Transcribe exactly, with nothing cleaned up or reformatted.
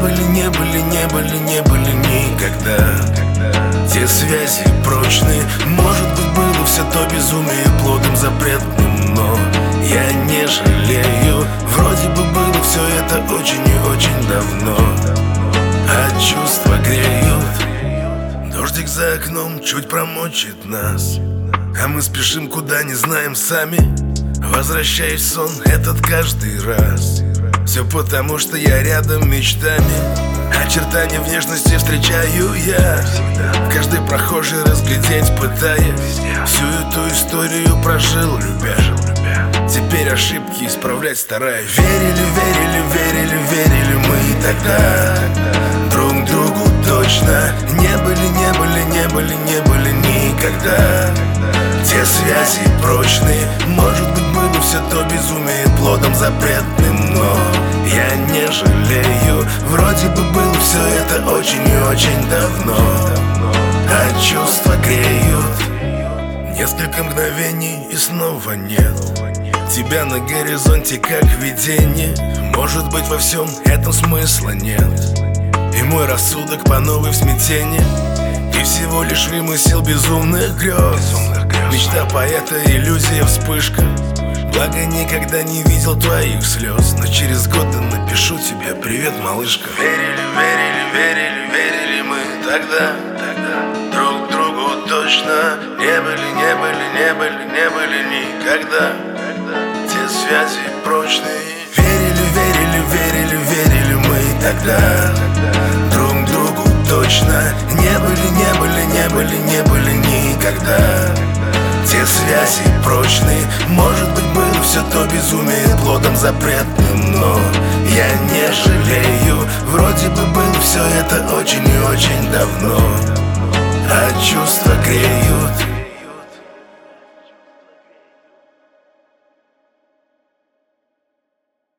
были, не были, не были, не были никогда. Те связи прочные, может быть, было все то безумие плодом запретным, но я не жалею. Вроде бы было все это очень и очень давно, а чувства греют. Дождик за окном чуть промочит нас, а мы спешим куда не знаем сами. Возвращаюсь в сон этот каждый раз. Все потому, что я рядом мечтами. Очертания внешности встречаю я в каждой прохожей, разглядеть пытаясь. Всю эту историю прожил, любя. Теперь ошибки исправлять стараюсь. Верили, верили, верили, верили мы и тогда друг другу точно. Не были, не были, не были, не были никогда. Те связи прочные, может быть, было все то безумие плодом запретным, но я не жалею. Вроде бы было все это очень и очень давно, а чувства греют. Несколько мгновений и снова нет тебя на горизонте, как видение. Может быть, во всем этом смысла нет, и мой рассудок по новой в смятении. И всего лишь вымысел безумных грез. Мечта поэта, иллюзия, вспышка. Благо никогда не видел твоих слез, но через годы напишу тебе: привет, малышка. Верили, верили, верили, верили мы тогда, тогда друг другу точно. Не были, не были, не были, не были никогда. Те связи прочные. Верили, верили, верили, верили мы тогда друг другу точно. Не были, не были, не были, не были никогда. Те связи прочные, может быть, было все то безумие плодом запретным, но я не жалею. Вроде бы было все это очень и очень давно, а чувства греют.